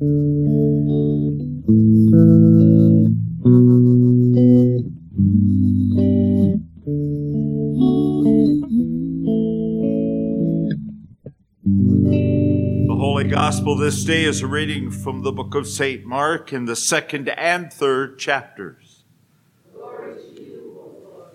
The Holy Gospel this day is a reading from the book of St. Mark in the 2nd and 3rd chapters. Glory to you, O Lord.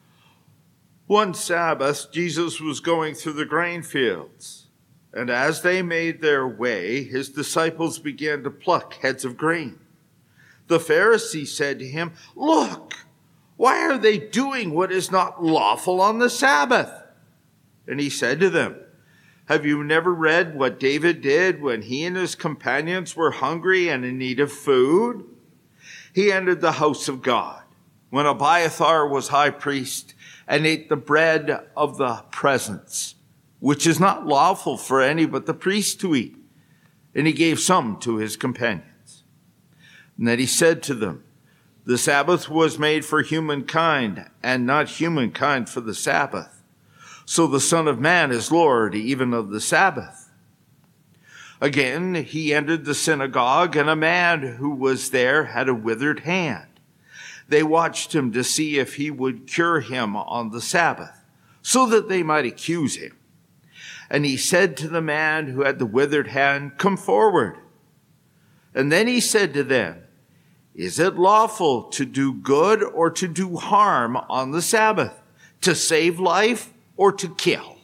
One Sabbath, Jesus was going through the grain fields, and as they made their way, his disciples began to pluck heads of grain. The Pharisees said to him, "Look, why are they doing what is not lawful on the Sabbath?" And he said to them, "Have you never read what David did when he and his companions were hungry and in need of food? He entered the house of God when Abiathar was high priest and ate the bread of the presence, which is not lawful for any but the priest to eat. And he gave some to his companions. And then he said to them, 'The Sabbath was made for humankind, and not humankind for the Sabbath. So the Son of Man is Lord even of the Sabbath.' Again, he entered the synagogue, and a man who was there had a withered hand. They watched him to see if he would cure him on the Sabbath, so that they might accuse him. And he said to the man who had the withered hand, 'Come forward.' And then he said to them, 'Is it lawful to do good or to do harm on the Sabbath, to save life or to kill?'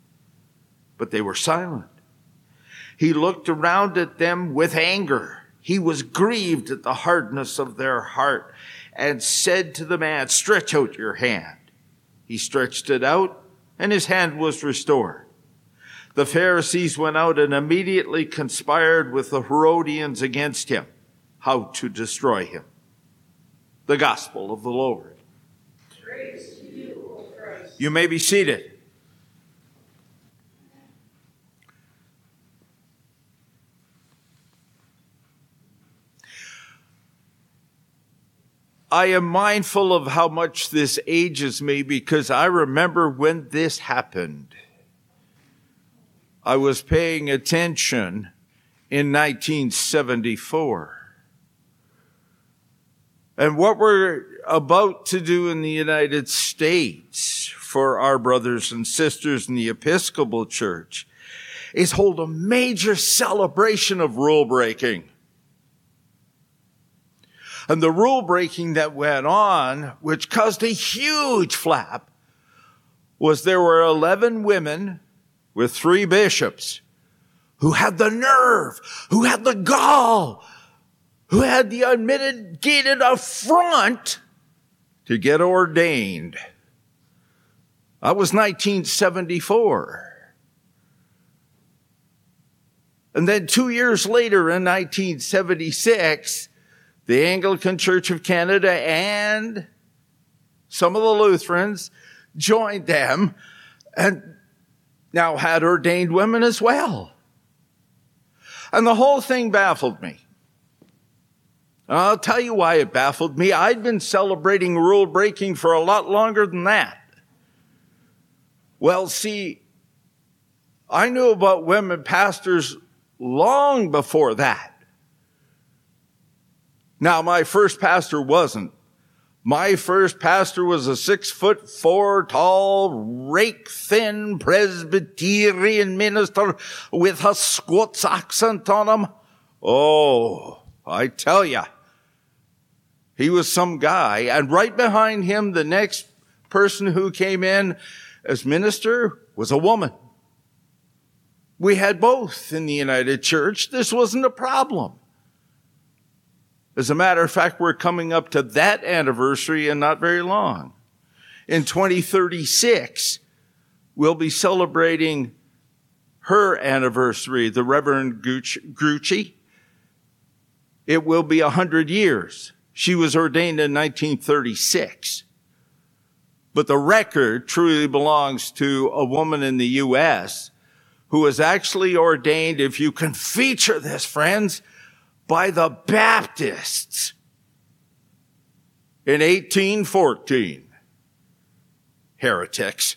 But they were silent. He looked around at them with anger. He was grieved at the hardness of their heart and said to the man, 'Stretch out your hand.' He stretched it out, and his hand was restored. The Pharisees went out and immediately conspired with the Herodians against him, how to destroy him." The Gospel of the Lord. Praise to you, O Christ. You may be seated. I am mindful of how much this ages me because I remember when this happened. I was paying attention in 1974. And what we're about to do in the United States for our brothers and sisters in the Episcopal Church is hold a major celebration of rule breaking. And the rule breaking that went on, which caused a huge flap, was there were 11 women with 3 bishops who had the nerve, who had the gall, who had the unmitigated affront to get ordained. That was 1974. And then 2 years later, in 1976, the Anglican Church of Canada and some of the Lutherans joined them and now had ordained women as well. And the whole thing baffled me. I'll tell you why it baffled me. I'd been celebrating rule breaking for a lot longer than that. Well, see, I knew about women pastors long before that. Now, my first pastor wasn't. My first pastor was a 6'4" tall, rake-thin Presbyterian minister with a Scots accent on him. Oh, I tell ya, he was some guy. And right behind him, the next person who came in as minister was a woman. We had both in the United Church. This wasn't a problem. As a matter of fact, we're coming up to that anniversary in not very long. In 2036, we'll be celebrating her anniversary, the Reverend Grucci. It will be 100 years. She was ordained in 1936. But the record truly belongs to a woman in the U.S. who was actually ordained, if you can feature this, friends, by the Baptists in 1814. Heretics.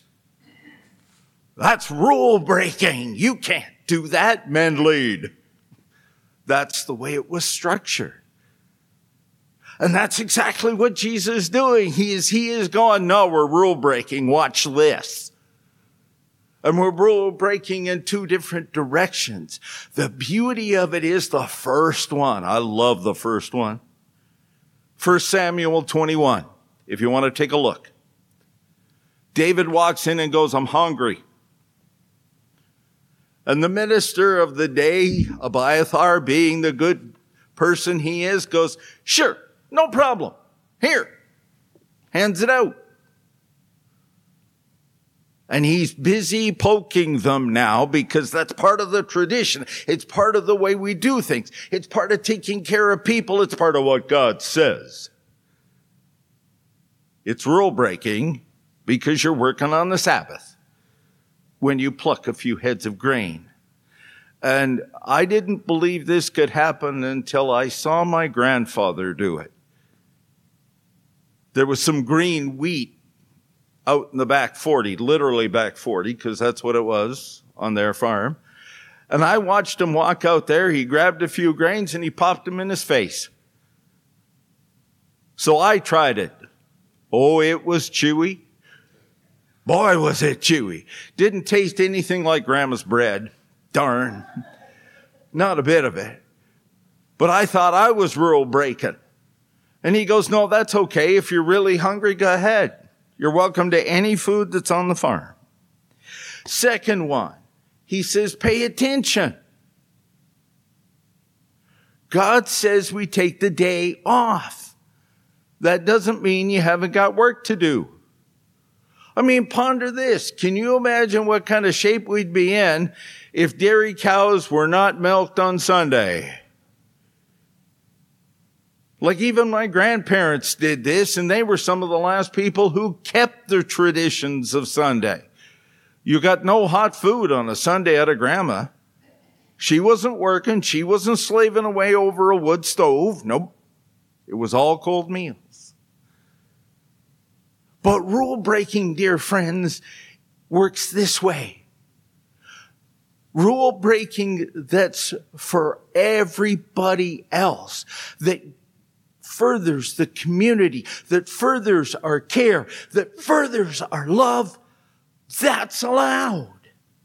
That's rule breaking. You can't do that. Men lead. That's the way it was structured. And that's exactly what Jesus is doing. He is going, no, we're rule breaking. Watch this. And we're rule breaking in two different directions. The beauty of it is the first one. I love the first one. 1 Samuel 21, if you want to take a look. David walks in and goes, I'm hungry. And the minister of the day, Abiathar, being the good person he is, goes, sure, no problem. Here, hands it out. And he's busy poking them now because that's part of the tradition. It's part of the way we do things. It's part of taking care of people. It's part of what God says. It's rule breaking because you're working on the Sabbath when you pluck a few heads of grain. And I didn't believe this could happen until I saw my grandfather do it. There was some green wheat out in the back 40, literally back 40, because that's what it was on their farm. And I watched him walk out there. He grabbed a few grains and he popped them in his face. So I tried it. Oh, it was chewy. Boy, was it chewy. Didn't taste anything like Grandma's bread. Darn. Not a bit of it. But I thought I was rule breaking. And he goes, no, that's okay. If you're really hungry, go ahead. You're welcome to any food that's on the farm. Second one, he says, pay attention. God says we take the day off. That doesn't mean you haven't got work to do. I mean, ponder this. Can you imagine what kind of shape we'd be in if dairy cows were not milked on Sunday? Like even my grandparents did this, and they were some of the last people who kept the traditions of Sunday. You got no hot food on a Sunday out of Grandma. She wasn't working. She wasn't slaving away over a wood stove. Nope. It was all cold meals. But rule breaking, dear friends, works this way. Rule breaking that's for everybody else, that furthers the community, that furthers our care, that furthers our love, that's allowed.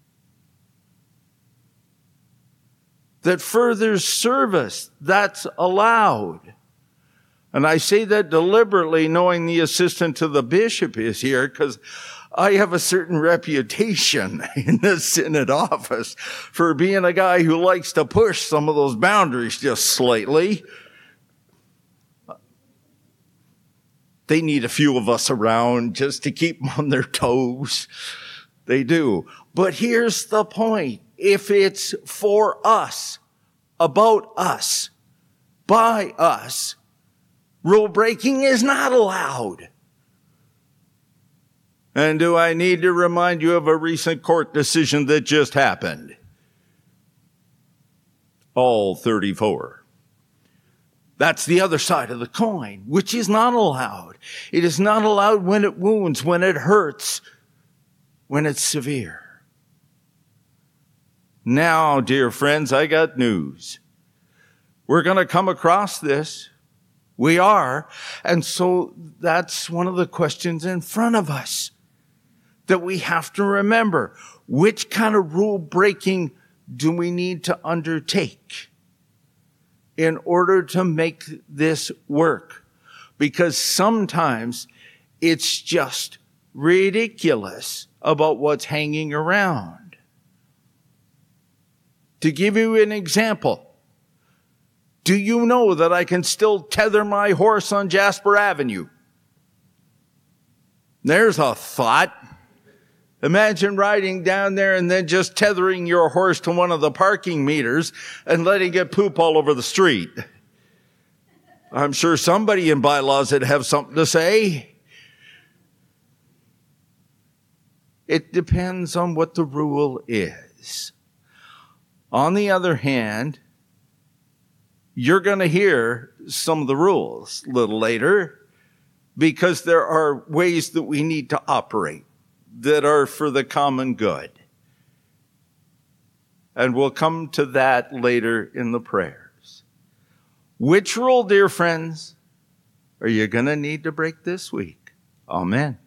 That furthers service, that's allowed. And I say that deliberately knowing the assistant to the bishop is here because I have a certain reputation in the synod office for being a guy who likes to push some of those boundaries just slightly. They need a few of us around just to keep them on their toes. They do. But here's the point. If it's for us, about us, by us, rule breaking is not allowed. And do I need to remind you of a recent court decision that just happened? All 34. That's the other side of the coin, which is not allowed. It is not allowed when it wounds, when it hurts, when it's severe. Now, dear friends, I got news. We're going to come across this. We are. And so that's one of the questions in front of us that we have to remember. Which kind of rule breaking do we need to undertake in order to make this work? Because sometimes it's just ridiculous about what's hanging around. To give you an example, do you know that I can still tether my horse on Jasper Avenue? There's a thought. Imagine riding down there and then just tethering your horse to one of the parking meters and letting it poop all over the street. I'm sure somebody in bylaws would have something to say. It depends on what the rule is. On the other hand, you're going to hear some of the rules a little later because there are ways that we need to operate that are for the common good. And we'll come to that later in the prayer. Which rule, dear friends, are you going to need to break this week? Amen.